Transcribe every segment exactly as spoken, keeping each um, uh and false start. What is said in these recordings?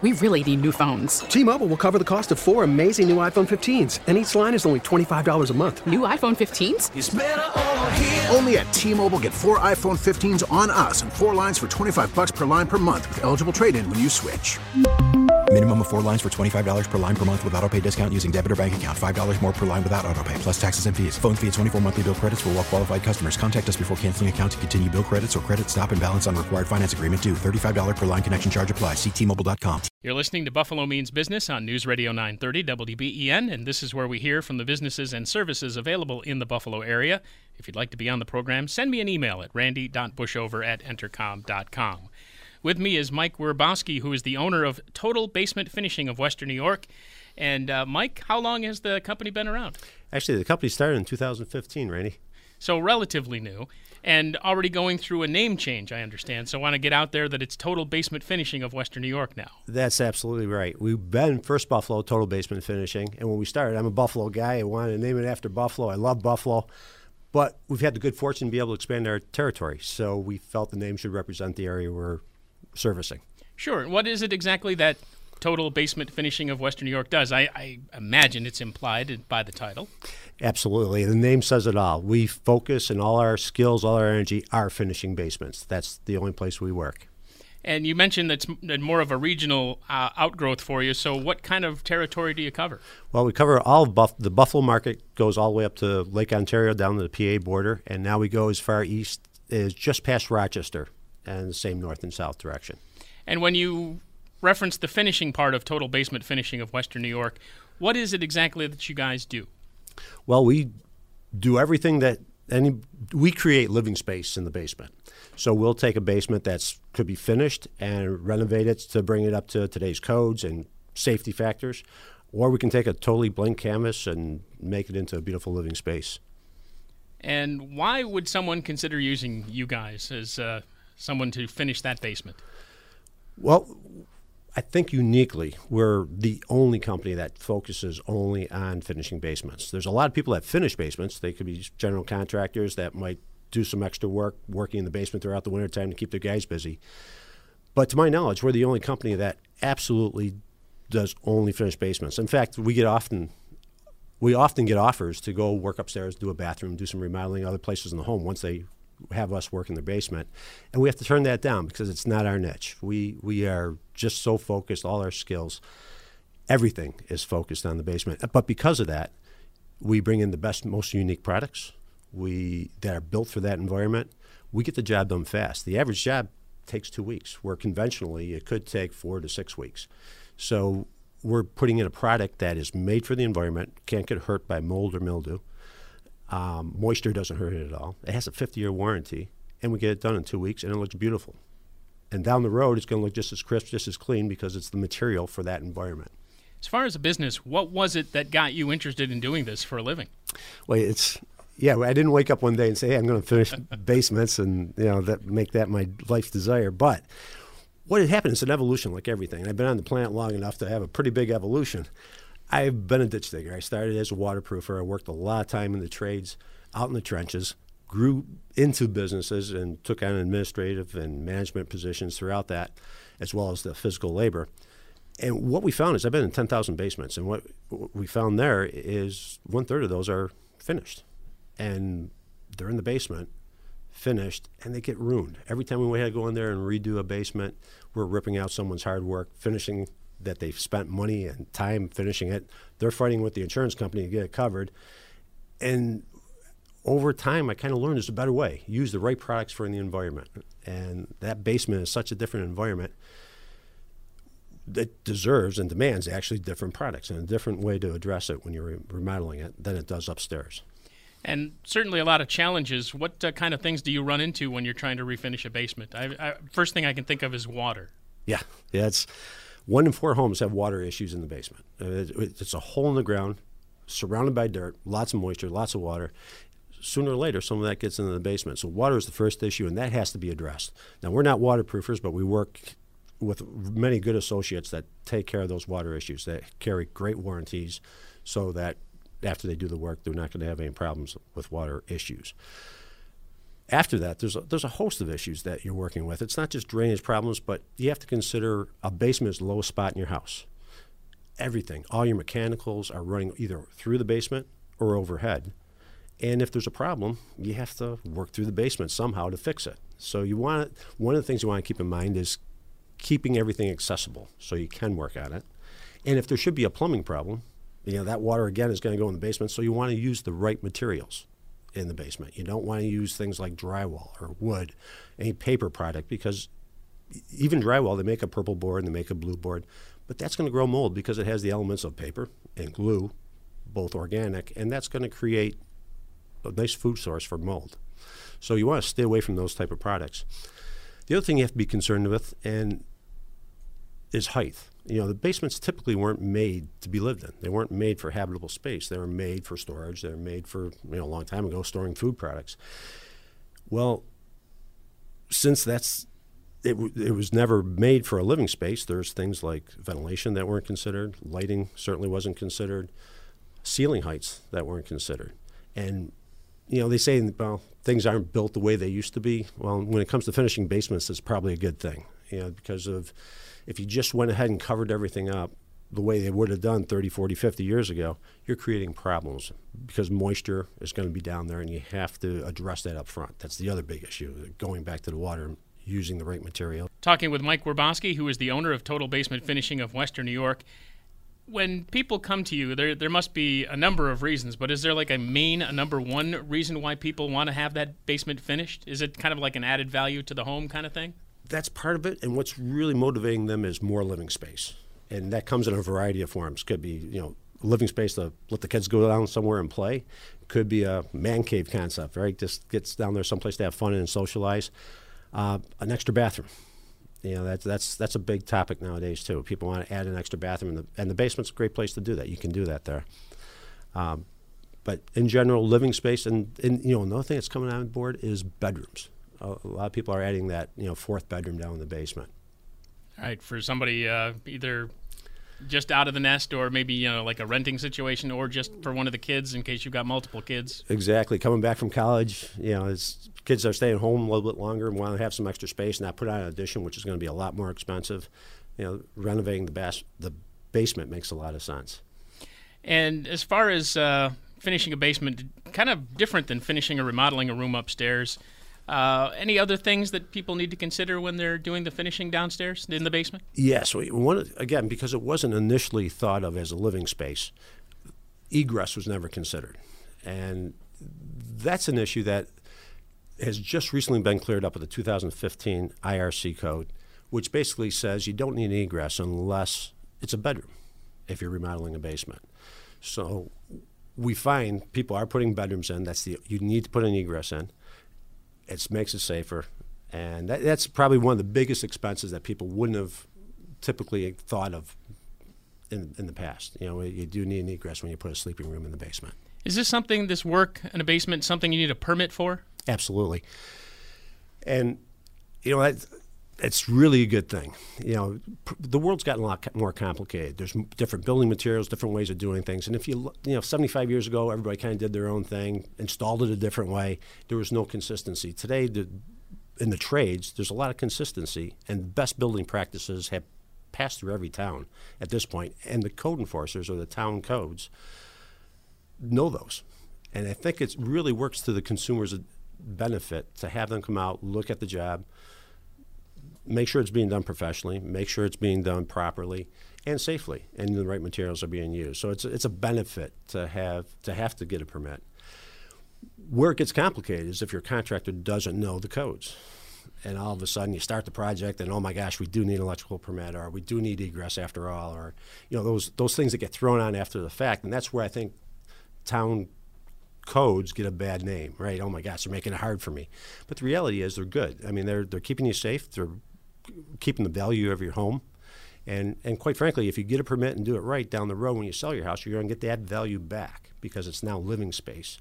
We really need new phones. T-Mobile will cover the cost of four amazing new iPhone fifteens, and each line is only twenty-five dollars a month. New iPhone fifteens? It's better over here. Only at T-Mobile, get four iPhone fifteens on us and four lines for twenty-five dollars per line per month with eligible trade-in when you switch. Minimum of four lines for twenty-five dollars per line per month with autopay discount using debit or bank account. five dollars more per line without autopay, plus taxes and fees. Phone fee at twenty-four monthly bill credits for well-qualified customers. Contact us before canceling account to continue bill credits or credit stop and balance on required finance agreement due. thirty-five dollars per line connection charge applies. See T Mobile dot com. You're listening to Buffalo Means Business on News Radio nine thirty W B E N, and this is where we hear from the businesses and services available in the Buffalo area. If you'd like to be on the program, send me an email at randy dot bushover at entercom dot com. With me is Mike Werbowski, who is the owner of Total Basement Finishing of Western New York. And uh, Mike, how long has the company been around? Actually, the company started in two thousand fifteen, Randy. So relatively new, and already going through a name change, I understand. So I want to get out there that it's Total Basement Finishing of Western New York now. That's absolutely right. We've been First Buffalo Total Basement Finishing, and when we started, I'm a Buffalo guy. I wanted to name it after Buffalo. I love Buffalo. But we've had the good fortune to be able to expand our territory, so we felt the name should represent the area we're servicing. Sure. What is it exactly that Total Basement Finishing of Western New York does? I, I imagine it's implied by the title. Absolutely. The name says it all. We focus, and all our skills, all our energy are finishing basements. That's the only place we work. And you mentioned that's more of a regional uh, outgrowth for you. So what kind of territory do you cover? Well, we cover all of Buff- the Buffalo market goes all the way up to Lake Ontario, down to the P A border, and now we go as far east as just past Rochester, and the same north and south direction. And when you reference the finishing part of Total Basement Finishing of Western New York, what is it exactly that you guys do? Well, we do everything that any we create living space in the basement. So we'll take a basement that's could be finished and renovate it to bring it up to today's codes and safety factors, or we can take a totally blank canvas and make it into a beautiful living space. And why would someone consider using you guys as uh, someone to finish that basement? Well, I think uniquely, we're the only company that focuses only on finishing basements. There's a lot of people that finish basements. They could be general contractors that might do some extra work working in the basement throughout the wintertime to keep their guys busy. But to my knowledge, we're the only company that absolutely does only finish basements. In fact, we get often we often get offers to go work upstairs, do a bathroom, do some remodeling other places in the home once they have us work in their basement, and we have to turn that down because it's not our niche. We we are just so focused, all our skills, everything is focused on the basement. But because of that, we bring in the best, most unique products we that are built for that environment. We get the job done fast. The average job takes two weeks, where conventionally it could take four to six weeks. So we're putting in a product that is made for the environment, can't get hurt by mold or mildew. Um, moisture doesn't hurt it at all. It has a fifty-year warranty, and we get it done in two weeks, and it looks beautiful. And down the road, it's going to look just as crisp, just as clean, because it's the material for that environment. As far as a business, what was it that got you interested in doing this for a living? Well, it's yeah. I didn't wake up one day and say, "Hey, I'm going to finish basements," and you know that make that my life's desire. But what had happened is an evolution, like everything. And I've been on the plant long enough to have a pretty big evolution. I've been a ditch digger. I started as a waterproofer. I worked a lot of time in the trades, out in the trenches, grew into businesses and took on administrative and management positions throughout that, as well as the physical labor. And what we found is I've been in ten thousand basements, and what, what we found there is one-third of those are finished. And they're in the basement, finished, and they get ruined. Every time we had to go in there and redo a basement, we're ripping out someone's hard work, finishing that they've spent money and time finishing it. They're fighting with the insurance company to get it covered. And over time, I kind of learned there's a better way. Use the right products for the environment. And that basement is such a different environment that deserves and demands actually different products and a different way to address it when you're remodeling it than it does upstairs. And certainly a lot of challenges. What uh, kind of things do you run into when you're trying to refinish a basement? I, I, first thing I can think of is water. Yeah, yeah, it's one in four homes have water issues in the basement. Uh, it, it's a hole in the ground, surrounded by dirt, lots of moisture, lots of water. Sooner or later, some of that gets into the basement. So water is the first issue, and that has to be addressed. Now, we're not waterproofers, but we work with many good associates that take care of those water issues, that carry great warranties so that after they do the work, they're not going to have any problems with water issues. after that, there's a, there's a host of issues that you're working with. It's not just drainage problems, but you have to consider a basement is the lowest spot in your house. Everything, all your mechanicals are running either through the basement or overhead. And if there's a problem, you have to work through the basement somehow to fix it. So you want one of the things you want to keep in mind is keeping everything accessible so you can work on it. And if there should be a plumbing problem, you know, that water again is going to go in the basement, so you want to use the right materials in the basement. You don't want to use things like drywall or wood, any paper product, because even drywall, they make a purple board and they make a blue board, but that's going to grow mold because it has the elements of paper and glue, both organic, and that's going to create a nice food source for mold. So you want to stay away from those type of products. The other thing you have to be concerned with and is height. You know, the basements typically weren't made to be lived in. They weren't made for habitable space. They were made for storage. They were made for, you know, a long time ago, storing food products. Well, since that's it, w- it was never made for a living space, there's things like ventilation that weren't considered, lighting certainly wasn't considered, ceiling heights that weren't considered. And, you know, they say, well, things aren't built the way they used to be. Well, when it comes to finishing basements, it's probably a good thing, you know, because of if you just went ahead and covered everything up the way they would have done thirty, forty, fifty years ago, you're creating problems because moisture is going to be down there and you have to address that up front. That's the other big issue, going back to the water and using the right material. Talking with Mike Werbowski, who is the owner of Total Basement Finishing of Western New York. When people come to you, there there must be a number of reasons, but is there like a main, a number one reason why people want to have that basement finished? Is it kind of like an added value to the home kind of thing? That's part of it, and what's really motivating them is more living space. And that comes in a variety of forms. Could be, you know, living space to let the kids go down somewhere and play. Could be a man cave concept, right? Just gets down there someplace to have fun and socialize. Uh, an extra bathroom. You know, that's that's that's a big topic nowadays too. People want to add an extra bathroom, and the, and the basement's a great place to do that. You can do that there. Um, but in general, living space, and, and you know, another thing that's coming on board is bedrooms. A, a lot of people are adding that, you know, fourth bedroom down in the basement. All right, for somebody uh, either just out of the nest or maybe, you know, like a renting situation, or just for one of the kids in case you've got multiple kids. Exactly. Coming back from college, you know, as kids are staying home a little bit longer and want to have some extra space, not put on an addition, which is going to be a lot more expensive. You know, renovating the bas- the basement makes a lot of sense. And as far as uh, finishing a basement, kind of different than finishing or remodeling a room upstairs. Uh, any other things that people need to consider when they're doing the finishing downstairs in the basement? Yes. We wanted, again, because it wasn't initially thought of as a living space, egress was never considered. And that's an issue that has just recently been cleared up with the two thousand fifteen I R C code, which basically says you don't need an egress unless it's a bedroom if you're remodeling a basement. So we find people are putting bedrooms in. That's the you need to put an egress in. It makes it safer, and that, that's probably one of the biggest expenses that people wouldn't have typically thought of in, in the past. You know, you do need an egress when you put a sleeping room in the basement. Is this something, this work in a basement, something you need a permit for? Absolutely. And, you know, that, it's really a good thing. You know, pr- the world's gotten a lot co- more complicated. There's m- different building materials, different ways of doing things. And if you, look, you know, seventy-five years ago, everybody kind of did their own thing, installed it a different way. There was no consistency. Today, the, in the trades, there's a lot of consistency, and best building practices have passed through every town at this point. And the code enforcers, or the town codes, know those. And I think it really works to the consumer's benefit to have them come out, look at the job, make sure it's being done professionally, make sure it's being done properly and safely, and the right materials are being used. So it's it's a benefit to have to have to get a permit. Where it gets complicated is if your contractor doesn't know the codes, and all of a sudden you start the project and, oh my gosh, we do need an electrical permit, or we do need egress after all, or you know those those things that get thrown on after the fact. And that's where I think town codes get a bad name, right? Oh my gosh, they're making it hard for me. But the reality is they're good. I mean, they're they're keeping you safe. They're keeping the value of your home. And and quite frankly, if you get a permit and do it right down the road when you sell your house, you're going to get that value back because it's now living space.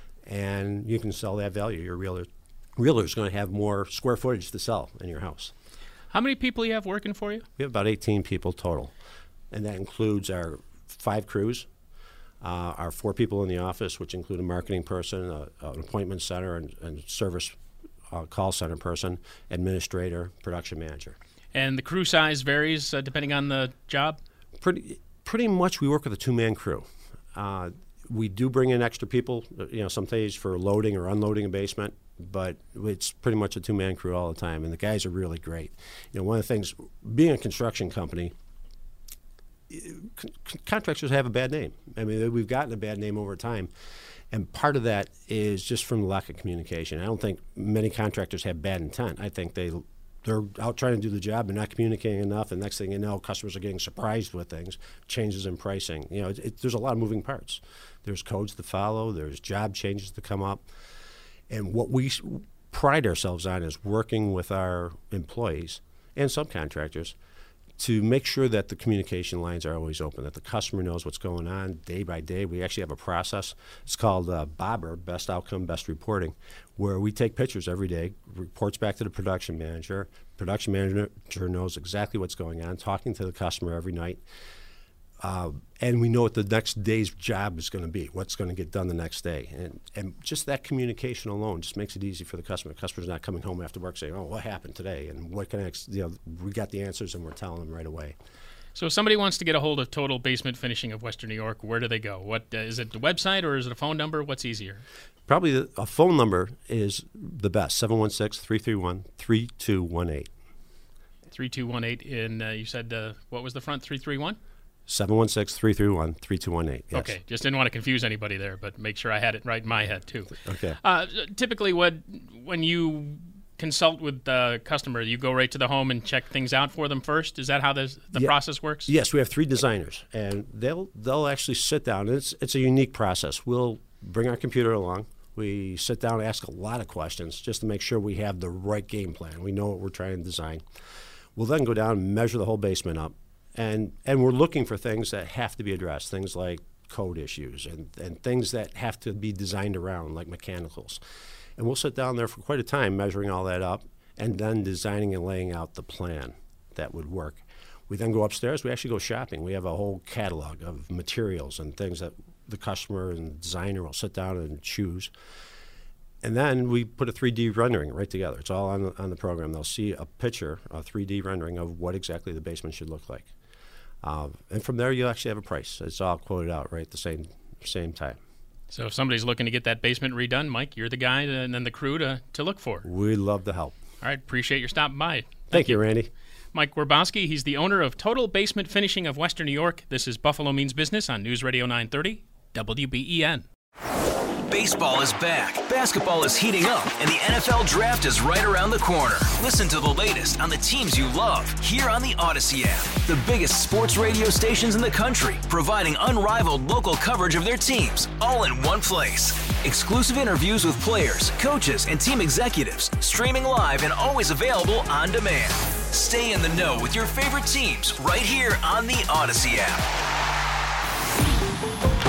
And you can sell that value. Your realtor realtor's going to have more square footage to sell in your house. How many people do you have working for you? We have about eighteen people total. And that includes our five crews, uh, our four people in the office, which include a marketing person, a, an appointment center, and, and service uh, call center person, administrator, production manager. And the crew size varies uh, depending on the job? Pretty pretty much we work with a two-man crew. Uh, we do bring in extra people, you know, some days for loading or unloading a basement, but it's pretty much a two-man crew all the time, and the guys are really great. You know, one of the things, being a construction company, con- contractors have a bad name. I mean, we've gotten a bad name over time, and part of that is just from the lack of communication. I don't think many contractors have bad intent. I think they they're out trying to do the job and not communicating enough, and next thing you know, customers are getting surprised with things, changes in pricing. You know, it, it, there's a lot of moving parts. There's codes to follow. There's job changes to come up. And what we pride ourselves on is working with our employees and subcontractors to make sure that the communication lines are always open, that the customer knows what's going on day by day. We actually have a process. It's called uh, BOBBER, Best Outcome, Best Reporting, where we take pictures every day, reports back to the production manager. Production manager knows exactly what's going on, talking to the customer every night. Uh, and we know what the next day's job is going to be, what's going to get done the next day. And and just that communication alone just makes it easy for the customer. The customer's not coming home after work saying, oh, what happened today? And what can I, ex-? you know, we got the answers and we're telling them right away. So if somebody wants to get a hold of Total Basement Finishing of Western New York, where do they go? What uh, is it, the website or is it a phone number? What's easier? Probably the, a phone number is the best, seven one six, three three one, three two one eight. three two one eight, and uh, you said, uh, what was the front, three three one? seven one six, three three one, three two one eight. Yes. Okay, just didn't want to confuse anybody there, but make sure I had it right in my head, too. Okay. Uh, typically, what, when you consult with the customer, you go right to the home and check things out for them first? Is that how this, the yeah. process works? Yes, we have three designers, and they'll they'll actually sit down. And it's, it's a unique process. We'll bring our computer along. We sit down and ask a lot of questions just to make sure we have the right game plan. We know what we're trying to design. We'll then go down and measure the whole basement up. And and we're looking for things that have to be addressed, things like code issues and, and things that have to be designed around, like mechanicals. And we'll sit down there for quite a time measuring all that up and then designing and laying out the plan that would work. We then go upstairs. We actually go shopping. We have a whole catalog of materials and things that the customer and the designer will sit down and choose. And then we put a three D rendering right together. It's all on the, on the program. They'll see a picture, a three D rendering of what exactly the basement should look like. Uh, and from there, you'll actually have a price. It's all quoted out right at the same same time. So if somebody's looking to get that basement redone, Mike, you're the guy to, and then the crew to, to look for. We love to help. All right, appreciate your stopping by. Thank, Thank you, you, Randy. Mike Werbowski, he's the owner of Total Basement Finishing of Western New York. This is Buffalo Means Business on News Radio nine thirty, W B E N. Baseball is back, basketball is heating up, and the N F L Draft is right around the corner. Listen to the latest on the teams you love here on the Odyssey app. The biggest sports radio stations in the country, providing unrivaled local coverage of their teams, all in one place. Exclusive interviews with players, coaches, and team executives, streaming live and always available on demand. Stay in the know with your favorite teams right here on the Odyssey app.